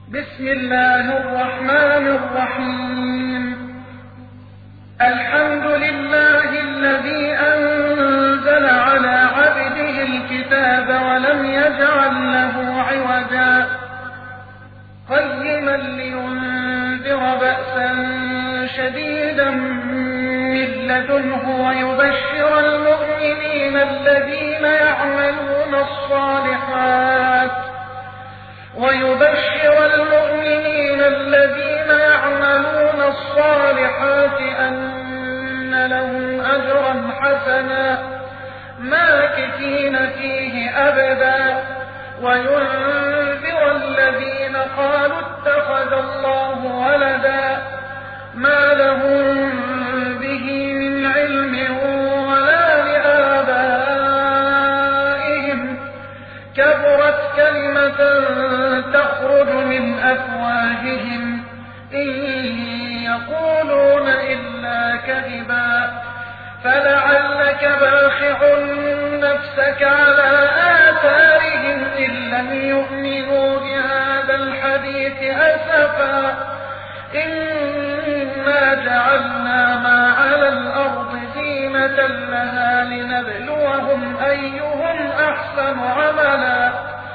بسم الله الرحمن الرحيم. الحمد لله الذي أنزل على عبده الكتاب ولم يجعل له عوجا قيما لينذر بأسا شديدا من لدنه ويبشر المؤمنين الذين يعملون الصالحات أن لهم أجرا حسنا ماكثين فيه أبدا وينذر الذين قالوا اتخذ الله ولدا ما لهم به من علم ولا لآبائهم كبرت كلمة تخرج من أفواههم إن يقولون إلا كذبا فلعلك باخع نفسك على آثارهم إن لم يؤمنوا بهذا الحديث أسفا إنا جعلنا ما على الأرض زينة لها لنبلوهم أيهم أحسن عملا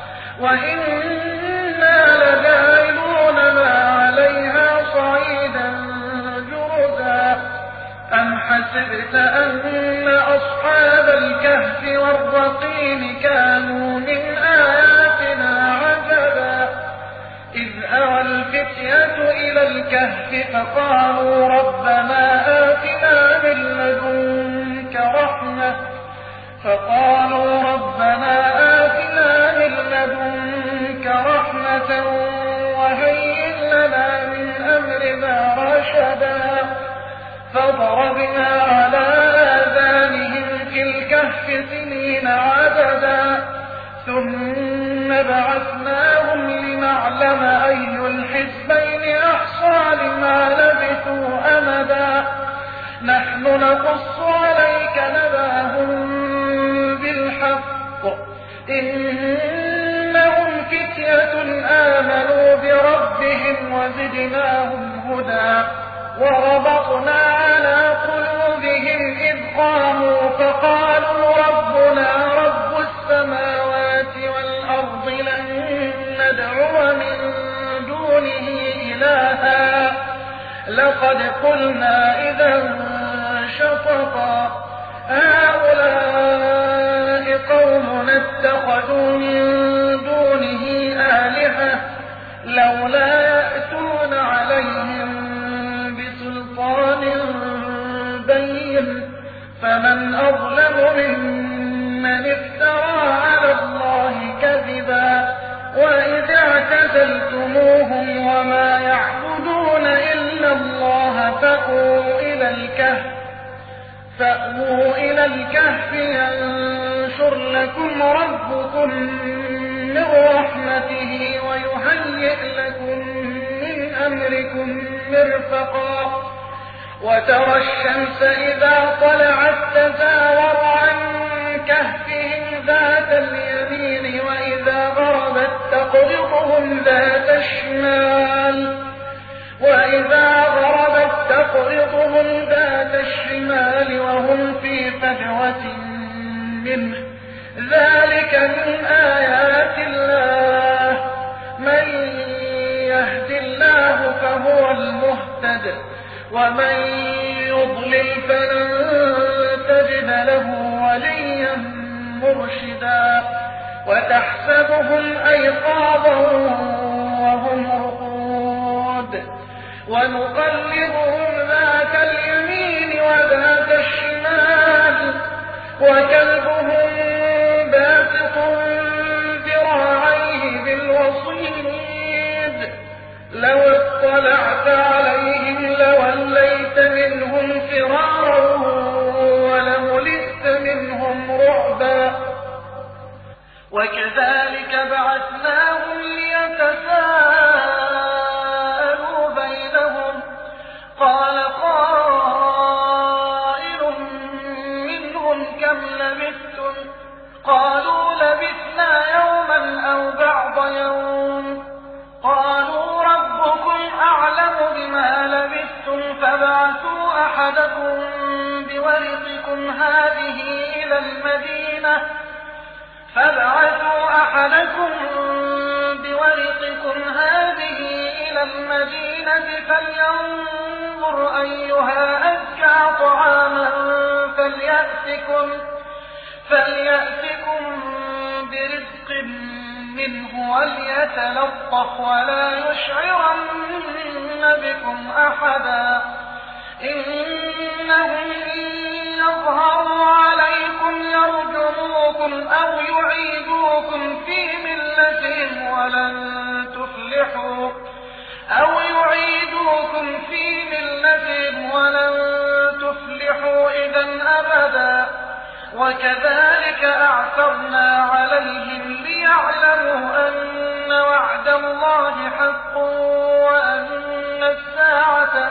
وإنا لجاعلون ما عليها صعيدا جرزا أم حسبت أن أصحاب الكهف والرقيم كانوا من آياتنا عجبا إذ أوى الفتية إلى الكهف فقالوا ربنا آتنا من لدنك رحمة وهيئ لنا من أمرنا رشدا فضربنا على آذانهم في الكهف سنين عددا ثم بعثناهم لنعلم أي الحزبين أحصى لما لبثوا أمدا نحن نقص عليك نبأهم بالحق إنهم فتية آمنوا بربهم وزدناهم هدى وربطنا على قلوبهم إذ قاموا فقالوا ربنا رب السماوات والأرض لن ندعو من دونه إلها لقد قلنا إذا شططا هؤلاء قوم اتخذوا من دونه آلهة لولا يأتون عليهم بسلطان بين فمن أظلم ممن افترى على الله كذبا وإذ اعتزلتموهم وما يعبدون إلا الله فأووا إلى الكهف ينشر لكم ربكم من رحمته ويهيئ لكم من أمركم مرفقا وترى الشمس إذا طلعت تزاور عن كهفهم ذات اليمين وإذا غربت تقرضهم ذات الشمال وهم في فجوة منه ذلك من آيات الله من يهد الله فهو المهتد ومن يضلل فلن تجد له وليا مرشدا وتحسبهم أيقاظا وهم رقود ونقلبهم ذات اليمين وذات الشمال وكلبهم باسط ذراعيه بالوصيد لو اطلعت عليهم لوليت منهم فرارا ولملئت منهم رعبا وكذلك بعثناهم ليتساءلوا بينهم قال قائل منهم كم لبثتم قالوا لبثنا يوما أو بعض يوم قالوا فابعثوا أحدكم بورقكم هذه إلى المدينة فلينظر أيها أزكى طعاما فليأتكم برزق منه وليتلطف ولا يشعرن بكم أحدا إنهم إن يظهروا عليكم يرجموكم أو يعيدوكم في ملتهم ولن تفلحوا إذا أبدا وكذلك أعثرنا عليهم ليعلموا أن وعد الله حق وأن الساعة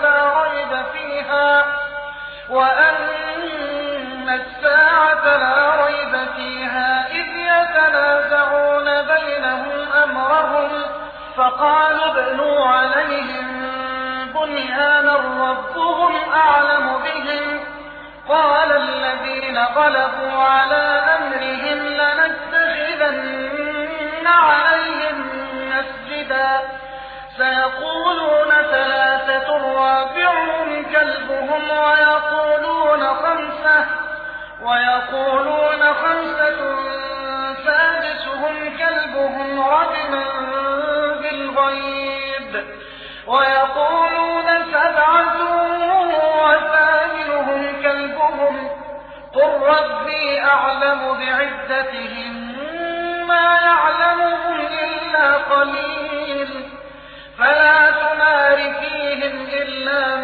لا ريب فيها إذ يتنازعون بينهم أمرهم فقالوا ابنوا عليهم بنيانا ربهم أعلم بهم قال الذين غلبوا على أمرهم لنتخذن عليهم مسجدا سيقولون ثلاثة رابعهم كلبهم ويقولون خمسة سادسهم كلبهم رجما بالغيب ويقولون سبعة وثامنهم كلبهم قل ربي أعلم بعدتهم ما يعلمهم إلا قليل فلا تمار فيهم إلا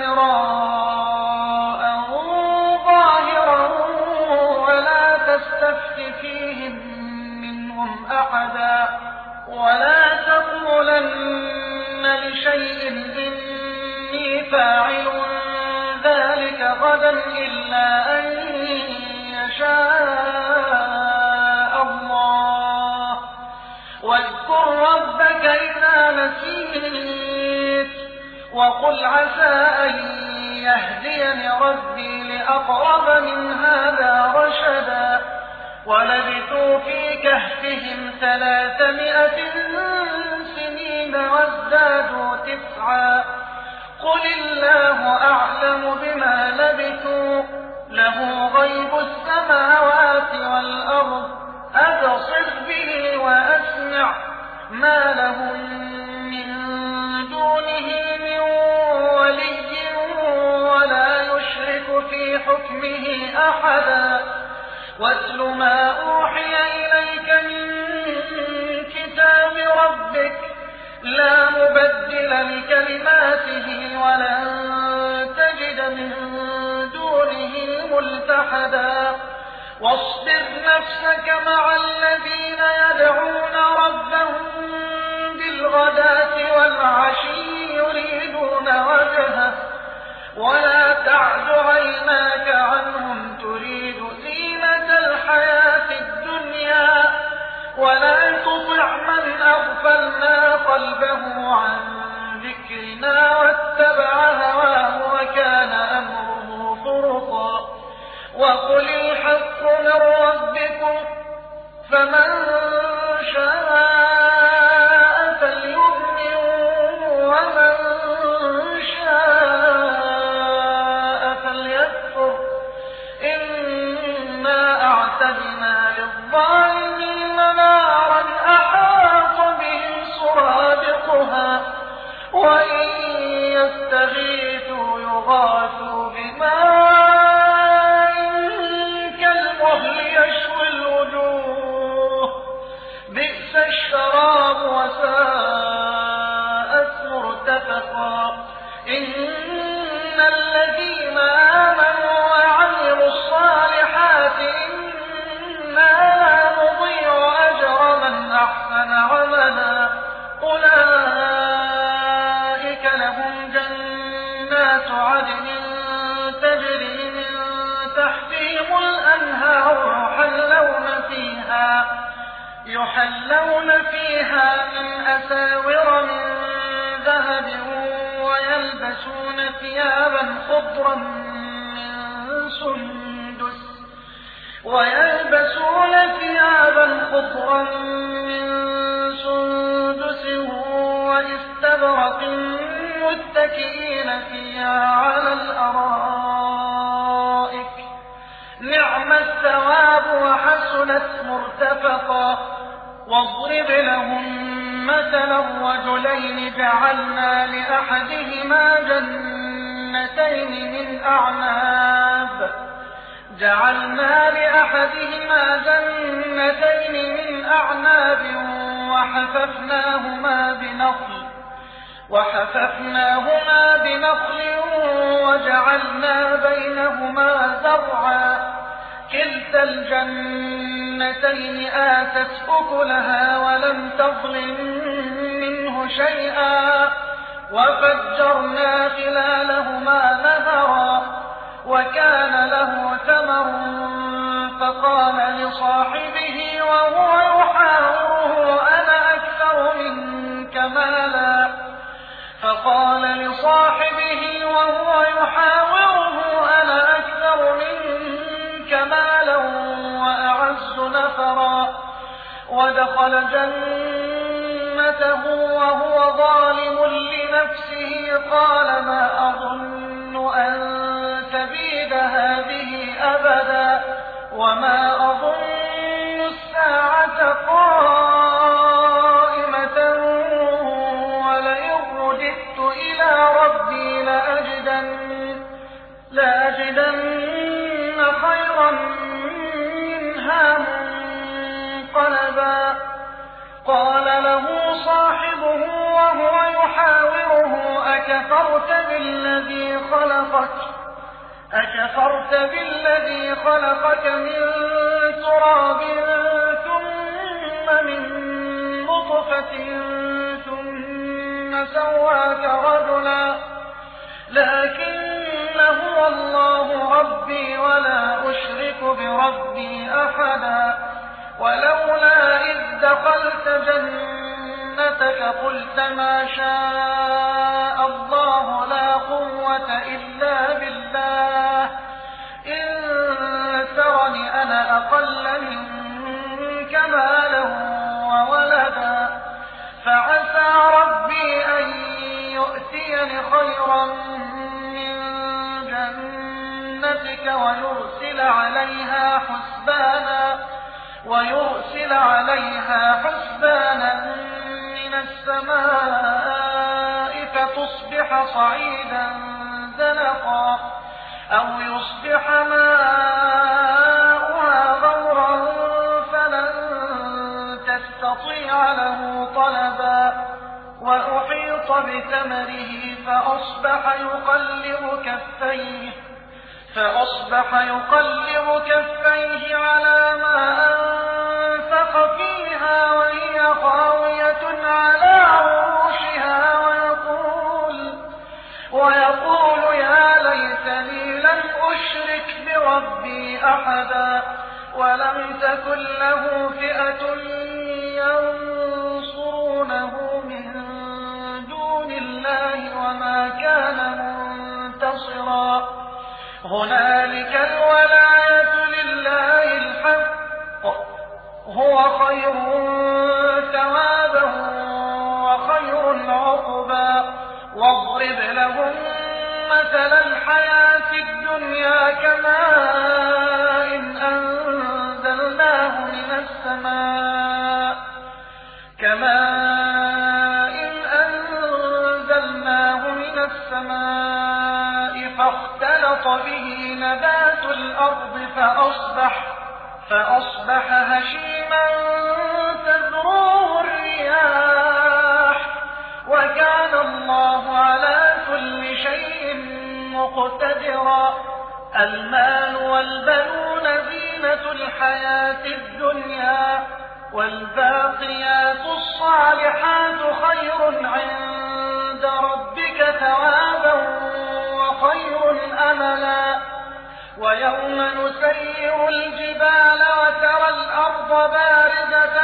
مراء ظاهرا ولا تستفت فيهم منهم أحدا ولا تقولن لشيء إني فاعل ذلك غدا إلا أن يشاء الله واذكر ربك إذا نسيت وقل عسى أن يهديني ربي لأقرب من هذا رشدا ولبثوا في كهفهم 300 سنين وازدادوا 9 قل الله أعلم بما لبثوا له غيب السماوات والأرض أبصر به وأسمع ما لهم من دونه من ولي ولا يشرك في حكمه أحدا واتل ما أوحي إليك من كتاب ربك لا مبدل لكلماته ولن تجد من دونه ملتحدا واصبر نفسك مع الذين يدعون ربهم بالغداة والعشي يريدون وجهه ولا تعد عيناك عنهم تريد زينة الحياة الدنيا ولا تطع من أغفلنا قلبه عن ذكرنا واتبع هواه وكان أمره فرطا وقل الحق من ربكم فمن شاء فليؤمن ومن شاء فليكفر إنا أعتدنا للظالمين نارا أحاط بهم سرادقها وإن يستغيثوا يغاثوا بماء يشوي الوجوه بئس الشراب وساءت مرتفقا إن الذين آمنوا وعملوا الصالحات إنا نضيع أجر من أحسن عملا أولئك لهم جنات عدن تجري من تحتهم الأنهار يحلون فيها من أساور من ذهب ويلبسون ثيابا خضرا من سندس واستبرق متكئين فيها على الأرائك نعم الثواب وحسنت مرتفقا. واضرب لهم مثلا رجلين جعلنا لأحدهما جنتين من أعناب وحففناهما بنخل وجعلنا بينهما زرعا كلتا الجنتين آتت أكلها ولم تظلم منه شيئا وفجرنا خلالهما نهرا. وكان له ثمر فقال لصاحبه وهو يحاوره أنا أكثر منك مالا وأعز نفرا. ودخل جنته وهو ظالم لنفسه قال ما أظن أن تبيد هذه أبدا وما أظن الساعة قائمة ولئن رددت إلى ربي لأجدن خيرا منها منقلبا. قال له صاحبه وهو يحاوره أكفرت بالذي خلقك من تراب ثم من نطفة ثم سواك رجلا لكن هو الله ربي ولا أشرك بربي أحدا. ولولا إذ دخلت جنتك قلت ما شاء الله لا قوة إلا بالله إن ترني أنا أقل منك مالا وولدا فعسى ربي أن يؤتيني خيرا من جنتك ويرسل عليها حسبانا من السماء فتصبح صعيدا زلقا أو يصبح ماؤها غورا فلن تستطيع له طلبا. وأحيط بثمره فأصبح يقلب كفيه على ما أنفق فيها وهي خاوية على عروشها ويقول يا ليتني لم أشرك بربي أحدا. ولم تكن له فئة ينصرونه من دون الله وما كان منتصرا. هنالك الولاية لله الحق هو خير ثوابا وخير عقبا. واضرب لهم مثل الحياة الدنيا كماء أنزلناه من السماء فاختلط به نبات الأرض فأصبح هشيما تذروه الرياح وكان الله على كل شيء مقتدرا. المال والبنون زينة الحياة الدنيا والباقيات الصالحات خير عند ربك ثوابا وخير أملا. ويوم نسير الجبال وترى الأرض بارزة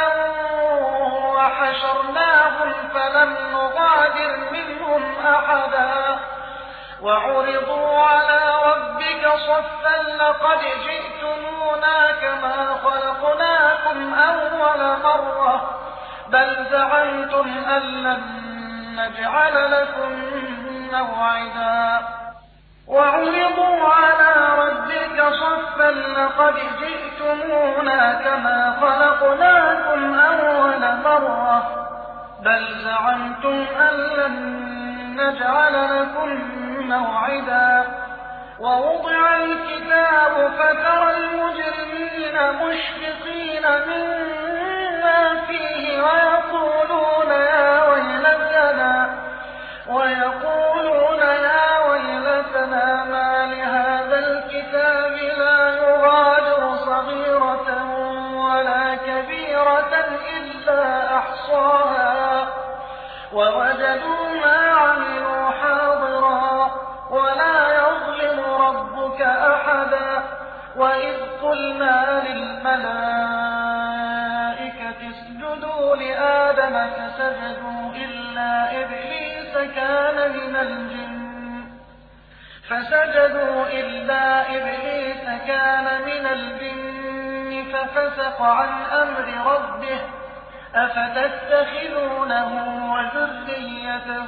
وحشرناهم فلم نغادر منهم أحدا وعرضوا على ربك صفا لقد جئتمونا كما خلقناكم أول مرة بل زعمتم أن لن نجعل لكم موعدا وعرضوا على ربك صفا لقد جئتمونا كما خلقناكم أول مرة بل زعمتم أن لن نجعل لكم موعدا ووضع الكتاب فترى المجرمين مشفقين مما فيه ويقولون يا ويلتنا ما لهذا الكتاب لا يغادر صغيرة ولا كبيرة إلا أحصاها ووجدوا ما عملوا حاضرا ولا يظلم ربك أحدا وإذ قلنا للملائكة اسجدوا لآدم فسجدوا إلا إبليس كان من الجن ففسق عن أمر ربه أفتتخذونه وذريته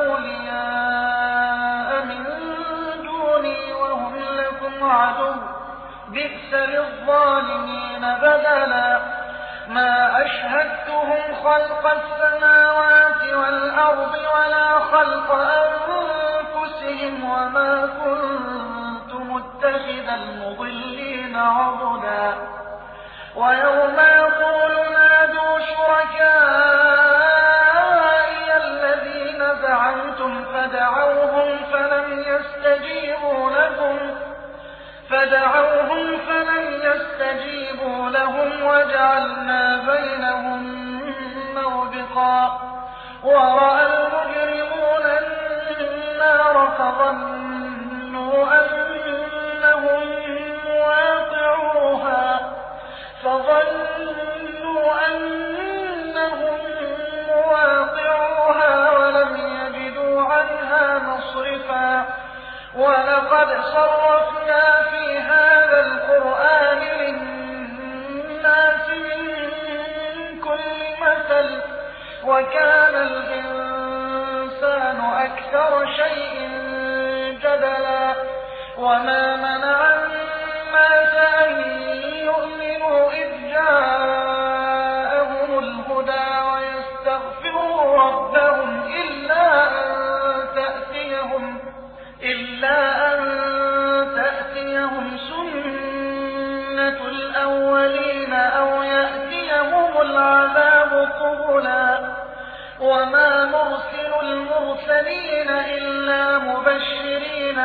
أولياء من دوني وهم لكم عدو بئس للظالمين بدلا ما أشهدتهم خلق السماوات والأرض ولا خلق أنفسهم وما كنت متخذ المضلين عضدا ويوم يقول نادوا شركائي الذين زعمتم فدعوهم فلم يستجيبوا لهم وجعلنا بينهم موبقا ورأى المجرمون النار فظنوا أنهم مواقعوها ولم يجدوا عنها مصرفا ولقد صرفنا في هذا القرآن للناس من كل مثل وكان الإنسان أكثر شيء جدلا وما منع الناس أن يؤمنوا إذ جاءهم الهدى ويستغفروا ربهم إلا أن تأتيهم سنة الأولين أو يأتيهم العذاب قبلا وما نرسل المرسلين إلا مبشرين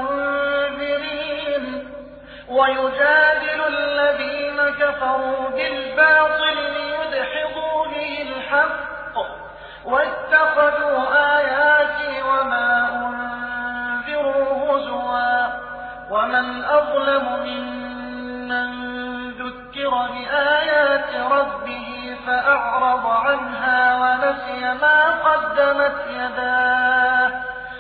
ومنذرين ويجادل الذين كفروا بالباطل ليدحضوا به الحق واتخذوا آياتي وما أنذروا هزوا ومن أظلم ممن ذكر بآيات ربه فأعرض عنها ونسي ما قدمت يداه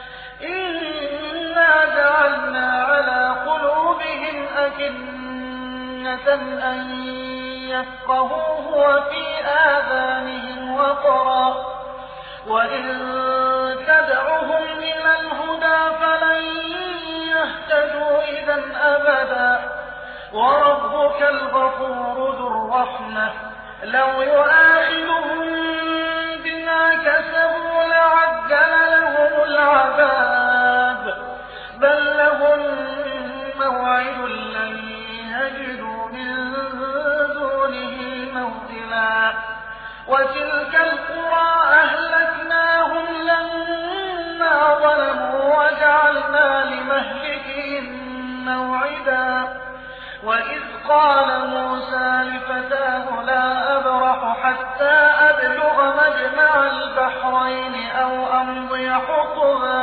إنا جعلنا على قلوبهم أكنة أن يفقهوه وفي آذانهم وقرا وإن تدعهم إلى الهدى فلن يهتدوا إذا أبدا وربك الغفور ذو الرحمة لو يؤاخذهم بما كسبوا لعجل لهم العذاب بل لهم موعد لن يجدوا من دونه موئلا وتلك القرى أهلكناهم لما ظلموا وجعلنا لمهلكهم موعدا وإذ قال موسى لفتاه لا أبرح حتى أبلغ مجمع البحرين أو أمضي حقبا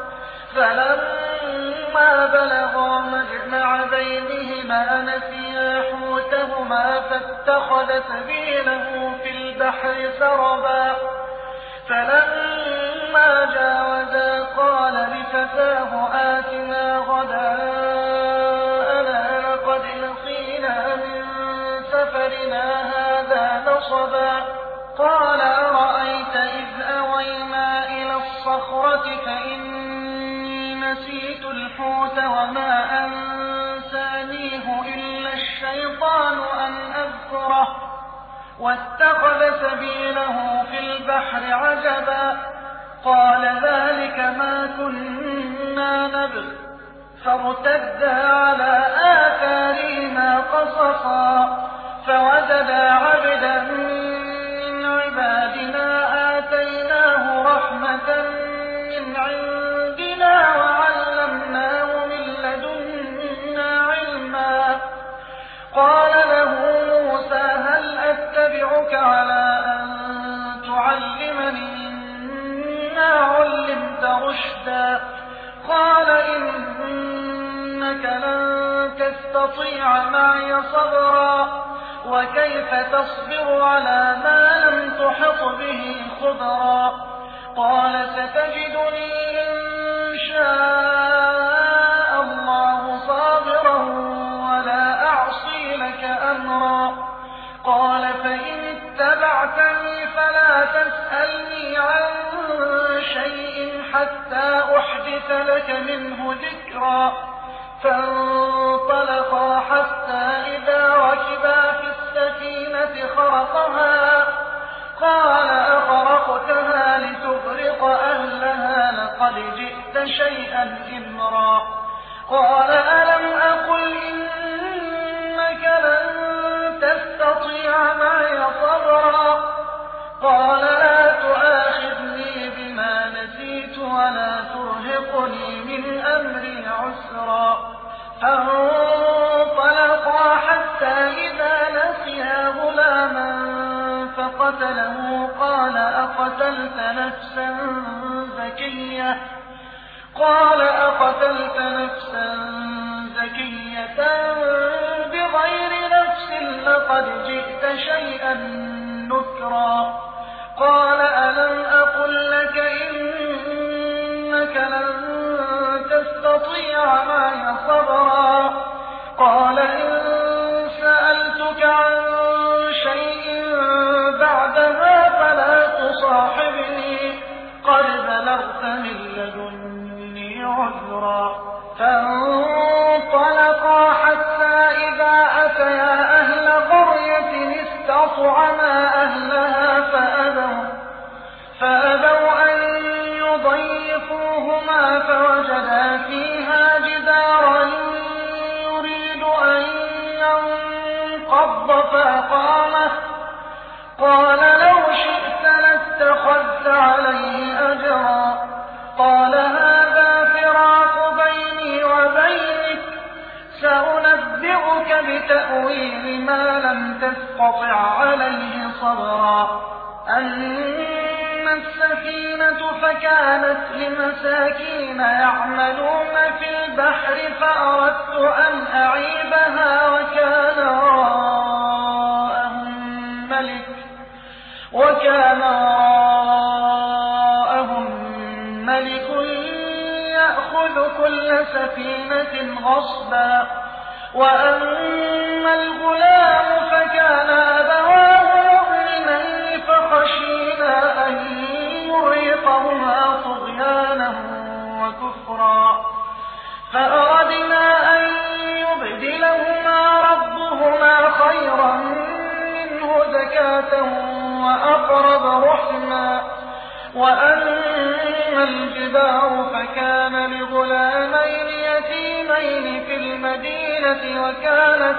فلما بلغا مجمع بينهما نسيا حوتهما فاتخذ سبيله في البحر سربا فلما جاوزا قال بفتاه آتنا غداءنا لقد لقينا من سفرنا هذا نصبا قال أرأيت إذ أوينا إلى الصخرة فإني نسيت الحوت وما أنسانيه إلا الشيطان أن أذكره واتخذ سبيله في البحر عجبا قال ذلك ما كنا نبغ فارتدا على آثارهما قصصا فوجدا عبدا من عبادنا آتيناه رحمة من عندنا وعلمناه من لدنا علما قال له موسى هل أتبعك على أن تعلمني مما علمت رشدا قال إنك لن تستطيع معي صبرا وكيف تصبر على ما لم تحط به خبرا قال ستجدني إن شاء الله صابرا ولا أعصي لك أمرا قال فإن اتبعتني فلا تسألني عن شيء حتى أحدث لك منه ذكرا فانطلقا حتى إذا ركبا في السفينة خرقها قال أخرقتها لتغرق أهلها لقد جئت شيئا إمرا قال ألم أقل إنك لن تستطيع معي صبرا قال لا تؤاخذني بما نسيت ولا ترهقني من أمري عسرا فانطلقا حتى إذا نسيا غلاما فقتله قال أقتلت نفسا زكية بغير نفس لقد جئت شيئا نكرا قال ألم أقل لك إنك لن تستطيع معي صبرا قال إن سألتك عن شيء بعدها فلا تصاحبني قد بلغت من لدني عذرا فانطلقا حتى إذا أتيا أهل قرية استطعما أهلها فأبوا أن يضيفوهما فوجدا فيها جدارا يريد أن ينقض فأقامه قال لو شئت لاتخذت عليه أجرا قال هذا فراق بيني وبينك سأنبئك بتأويل ما لم تستطع عليه صبرا أما السفينة فكانت لمساكين يعملون في البحر فأردت أن أعيبها وكان وراءهم ملك يأخذ كل سفينة غصبا وأما الغلام فكان أبواه مؤمنين فخشينا أن يرهقهما طغيانا وكفرا فأردنا أن يبدلهما ربهما خيرا منه زكاة وأقرب رحما وأما الجدار فكان لغلامين يتيمين في المدينة وكان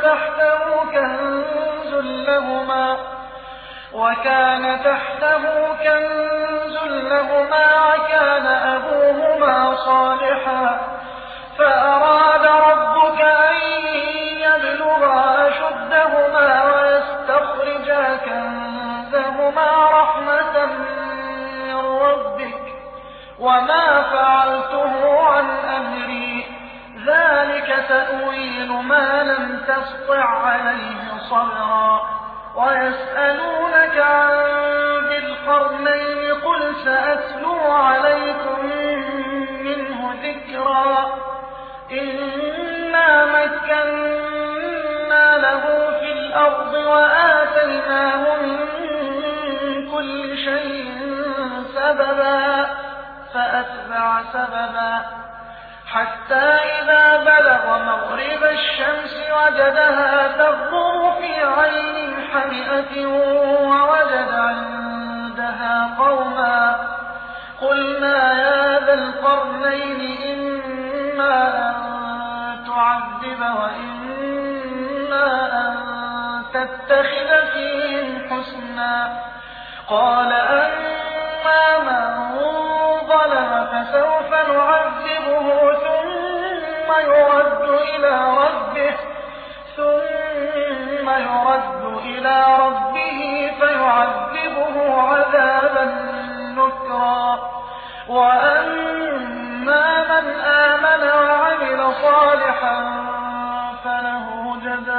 تحته كنز لهما وكان أبوهما صالحا فأراد ربك أن يبلغا أشدهما ويستخرجا كنزهما رحمة من ربك وما فعلته عن أمري ذلك تأويل ما لم تسطع عليه صبرا ويسألونك عن ذي القرنين قل سأتلو عليكم منه وآتيناه من كل شيء سببا فأتبع سببا حتى إذا بلغ مغرب الشمس وجدها تغرب في عين حمئة ووجد عندها قوما قلنا يا ذا القرنين إما أن تعذب وإما أن تتخذ فيهم حسنا قال أما من ظلم فسوف نعذبه ثم يرد إلى ربه فيعذبه عذابا نكرا وأما من آمن وعمل صالحا فله جزاء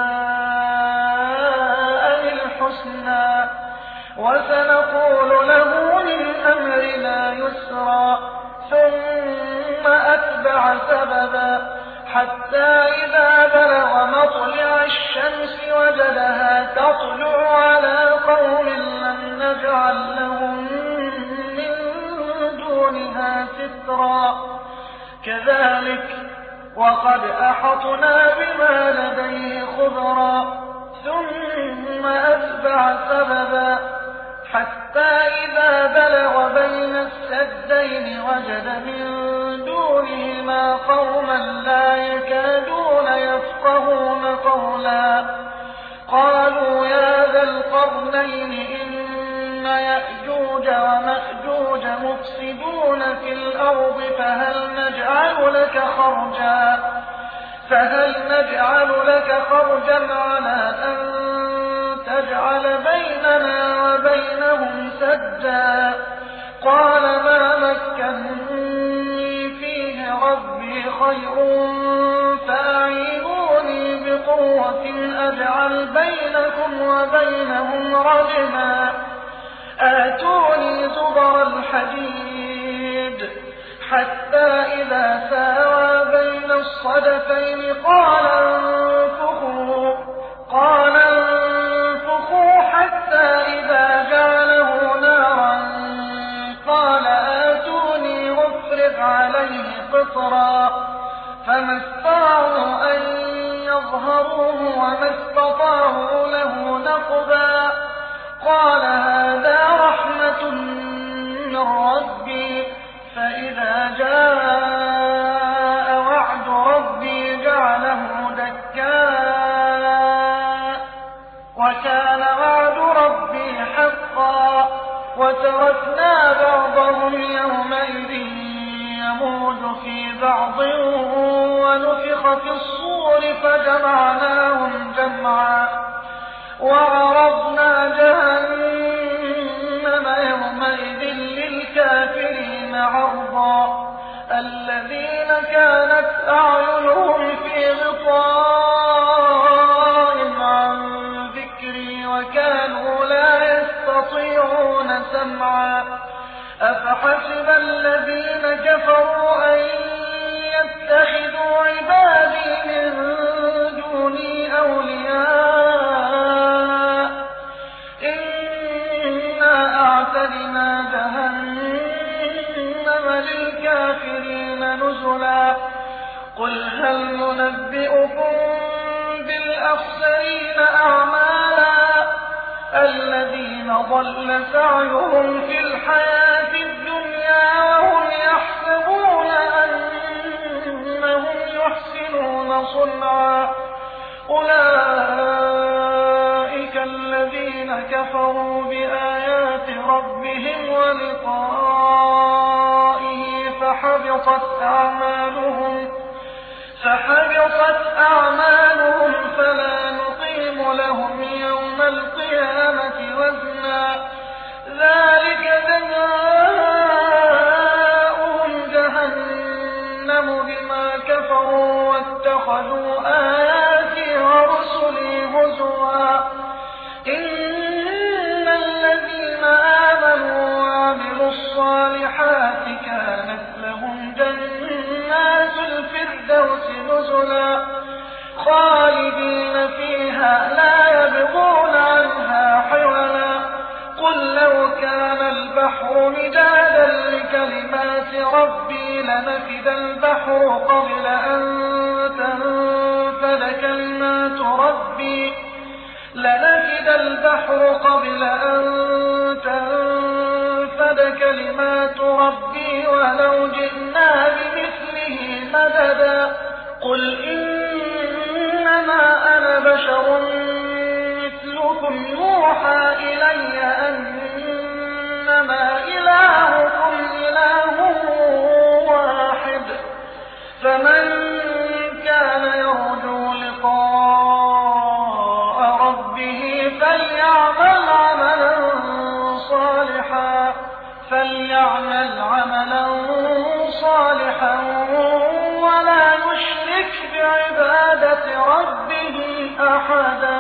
الحسنى وسنقول له من أمرنا يسرا ثم أتبع سببا حتى إذا بلغ مطلع الشمس وجدها تطلع على قوم لم نجعل لهم من دونها سترا كذلك وقد أحطنا بما لديه خبرا ثم أتبع سببا حتى إذا بلغ بين السدين وجد من دونهما قوما لا يكادون يفقهون قولا قالوا يا ذا القرنين إن يأجوج ومأجوج مفسدون في الأرض فهل نجعل لك خرجا على أن تجعل بيننا وبينهم سدا قال ما مكنني فيه ربي خير فأعينوني بقوة أجعل بينكم وبينهم رجما آتوني زبر الحديد حتى إذا ساوى بين الصدفين قال انفخوا حتى إذا جعله نارا قال آتوني أفرغ عليه قطرا فما استطاعوا أن يظهروه وما استطاعوا له نقبا قال هذا رحمة من ربي فإذا جاء وعد ربي جعله دكا وكان وعد ربي حقا وتركنا بعضهم يومئذ يموج في بعض ونفخ في الصور فجمعناهم جمعا وعرضنا جهنم يومئذ للكافرين عرضا الذين كانت أعينهم في غطاء عن ذكري وكانوا لا يستطيعون سمعا أفحسب الذين كفروا أن يتخذوا عبادي من دوني أولياء إنا أعتدنا جهنم للكافرين نزلا قل هل ننبئكم بالأخسرين أعمالا الذين ضل سعيهم في الحياة الدنيا وهم يحسبون أنهم يحسنون صنعا أولئك الذين كفروا بآيات ربهم ولقائه فحبطت أعمالهم فلا نقيم لهم يوم القيامة وزنا ذلك جزاؤهم جهنم بما كفروا واتخذوا آياتي ورسلي هزوا إن الذين آمنوا وعملوا الصالحات كانت لهم جنات الفردوس نزلا خالدين فيها لا يبغون عنها حولا مدادا لكلمات ربي لنفد البحر قبل أن تنفد كلمات ربي ولو جئنا بمثله مددا قل إنما أنا بشر مثلكم يوحى إلي أنما إلهكم إله واحد فمن كان يرجو لقاء ربه فليعمل عملا صالحا ولا يشرك بعبادة ربه أحدا.